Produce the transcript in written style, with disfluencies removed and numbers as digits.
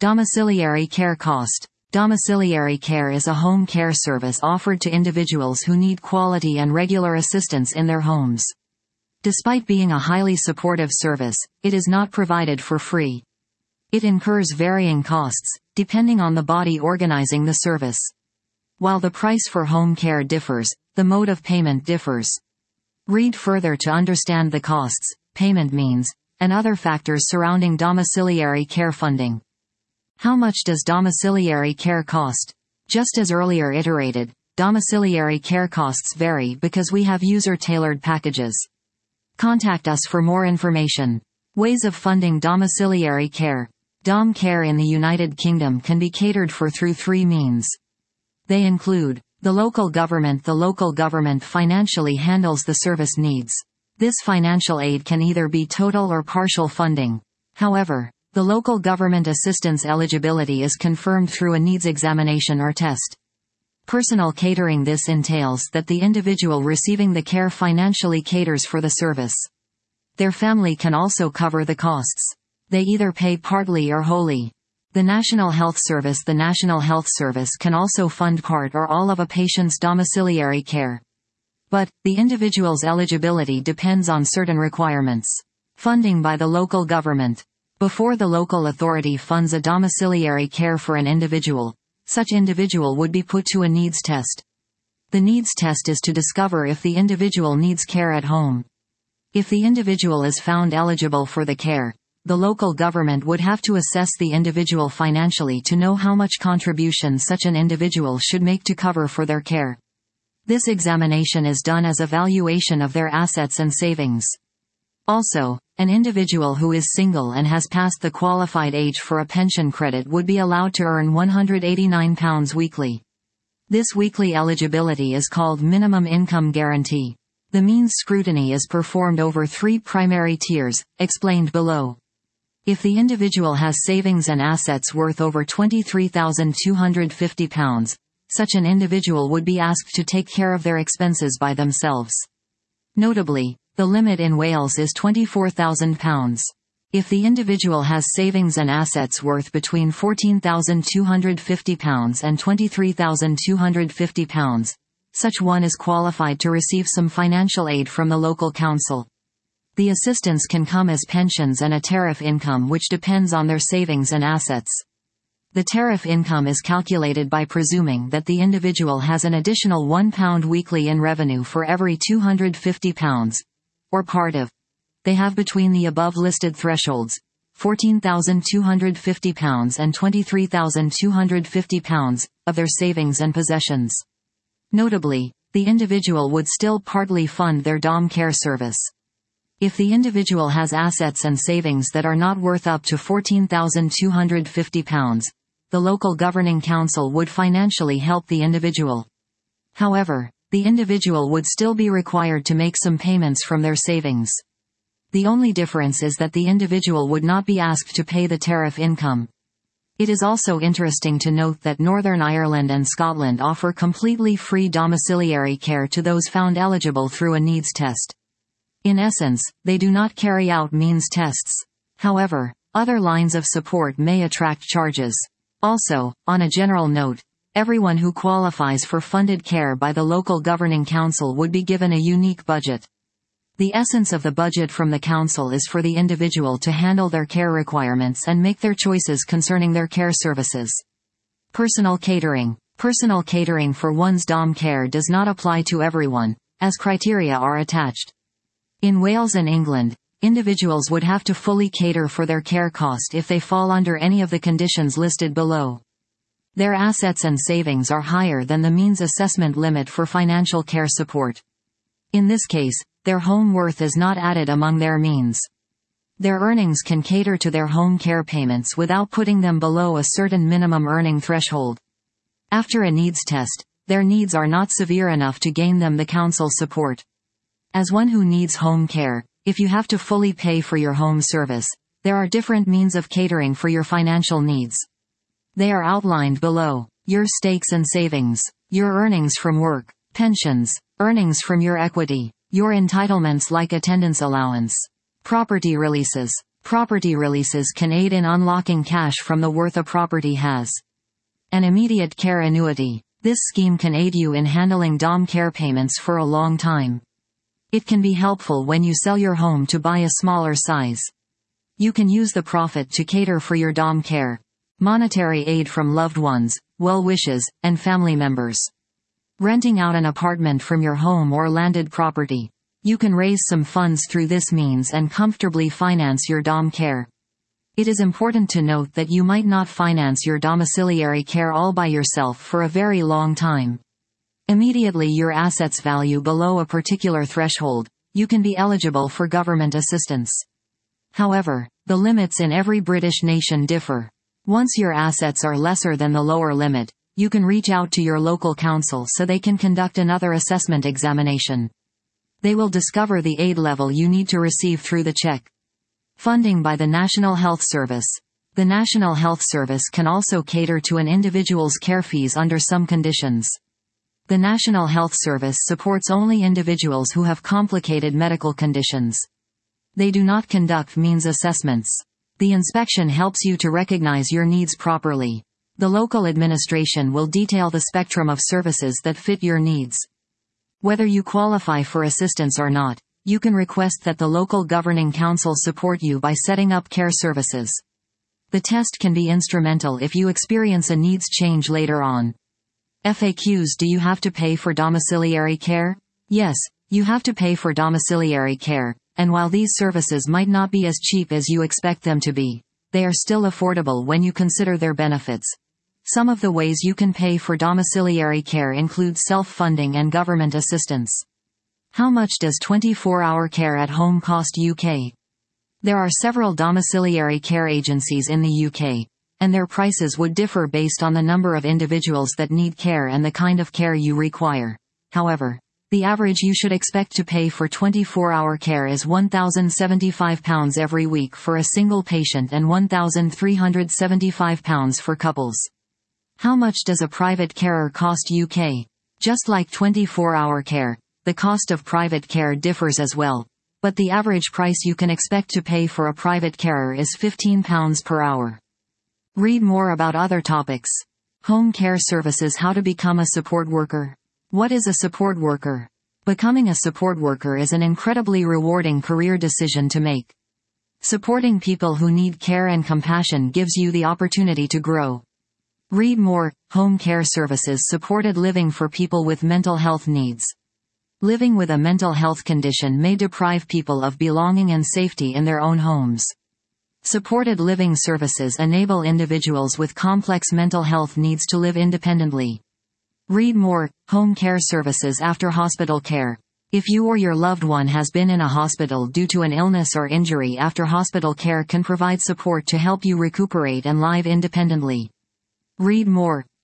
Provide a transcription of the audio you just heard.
Domiciliary care cost. Domiciliary care is a home care service offered to individuals who need quality and regular assistance in their homes. Despite being a highly supportive service, it is not provided for free. It incurs varying costs, depending on the body organizing the service. While the price for home care differs, the mode of payment differs. Read further to understand the costs, payment means, and other factors surrounding domiciliary care funding. How much does domiciliary care cost? Just as earlier iterated, domiciliary care costs vary because we have user-tailored packages. Contact us for more information. Ways of funding domiciliary care. Dom care in the United Kingdom can be catered for through three means. They include the local government. The local government financially handles the service needs. This financial aid can either be total or partial funding. However, the local government assistance eligibility is confirmed through a needs examination or test. Personal catering. This entails that the individual receiving the care financially caters for the service. Their family can also cover the costs. They either pay partly or wholly. The National Health Service. The National Health Service can also fund part or all of a patient's domiciliary care. But, the individual's eligibility depends on certain requirements. Funding by the local government. Before the local authority funds a domiciliary care for an individual, such individual would be put to a needs test. The needs test is to discover if the individual needs care at home. If the individual is found eligible for the care, the local government would have to assess the individual financially to know how much contribution such an individual should make to cover for their care. This examination is done as a valuation of their assets and savings. Also, an individual who is single and has passed the qualified age for a pension credit would be allowed to earn £189 weekly. This weekly eligibility is called minimum income guarantee. The means scrutiny is performed over three primary tiers, explained below. If the individual has savings and assets worth over £23,250, such an individual would be asked to take care of their expenses by themselves. Notably, the limit in Wales is £24,000. If the individual has savings and assets worth between £14,250 and £23,250, such one is qualified to receive some financial aid from the local council. The assistance can come as pensions and a tariff income which depends on their savings and assets. The tariff income is calculated by presuming that the individual has an additional £1 weekly in revenue for every £250, or part of, they have between the above listed thresholds, £14,250 and £23,250, of their savings and possessions. Notably, the individual would still partly fund their DOM care service. If the individual has assets and savings that are not worth up to £14,250, the local governing council would financially help the individual. However, the individual would still be required to make some payments from their savings. The only difference is that the individual would not be asked to pay the tariff income. It is also interesting to note that Northern Ireland and Scotland offer completely free domiciliary care to those found eligible through a needs test. In essence, they do not carry out means tests. However, other lines of support may attract charges. Also, on a general note, everyone who qualifies for funded care by the local governing council would be given a unique budget. The essence of the budget from the council is for the individual to handle their care requirements and make their choices concerning their care services. Personal catering. Personal catering for one's DOM care does not apply to everyone, as criteria are attached. In Wales and England, individuals would have to fully cater for their care cost if they fall under any of the conditions listed below. Their assets and savings are higher than the means assessment limit for financial care support. In this case, their home worth is not added among their means. Their earnings can cater to their home care payments without putting them below a certain minimum earning threshold. After a needs test, their needs are not severe enough to gain them the council support. As one who needs home care, if you have to fully pay for your home service, there are different means of catering for your financial needs. They are outlined below. Your stakes and savings, your earnings from work, pensions, earnings from your equity, your entitlements like attendance allowance, property releases, Property releases can aid in unlocking cash from the worth a property has. An immediate care annuity. This scheme can aid you in handling DOM care payments for a long time. It can be helpful when you sell your home to buy a smaller size. You can use the profit to cater for your DOM care. Monetary aid from loved ones, well wishes, and family members. Renting out an apartment from your home or landed property. You can raise some funds through this means and comfortably finance your DOM care. It is important to note that you might not finance your domiciliary care all by yourself for a very long time. Immediately your assets value below a particular threshold, you can be eligible for government assistance. However, the limits in every British nation differ. Once your assets are lesser than the lower limit, you can reach out to your local council so they can conduct another assessment examination. They will discover the aid level you need to receive through the check. Funding by the National Health Service. The National Health Service can also cater to an individual's care fees under some conditions. The National Health Service supports only individuals who have complicated medical conditions. They do not conduct means assessments. The inspection helps you to recognize your needs properly. The local administration will detail the spectrum of services that fit your needs. Whether you qualify for assistance or not, you can request that the local governing council support you by setting up care services. The test can be instrumental if you experience a needs change later on. FAQs. Do you have to pay for domiciliary care? Yes, you have to pay for domiciliary care, and while these services might not be as cheap as you expect them to be, they are still affordable when you consider their benefits. Some of the ways you can pay for domiciliary care include self-funding and government assistance. How much does 24-hour care at home cost UK? There are several domiciliary care agencies in the UK, and their prices would differ based on the number of individuals that need care and the kind of care you require. However, the average you should expect to pay for 24-hour care is £1,075 every week for a single patient and £1,375 for couples. How much does a private carer cost UK? Just like 24-hour care, the cost of private care differs as well, but the average price you can expect to pay for a private carer is £15 per hour. Read more about other topics. Home care services. How to become a support worker. What is a support worker? Becoming a support worker is an incredibly rewarding career decision to make. Supporting people who need care and compassion gives you the opportunity to grow. Read more. Home care services. Supported living for people with mental health needs. Living with a mental health condition may deprive people of belonging and safety in their own homes. Supported living services enable individuals with complex mental health needs to live independently. Read more. Home care services. After hospital care. If you or your loved one has been in a hospital due to an illness or injury, after hospital care can provide support to help you recuperate and live independently. Read more.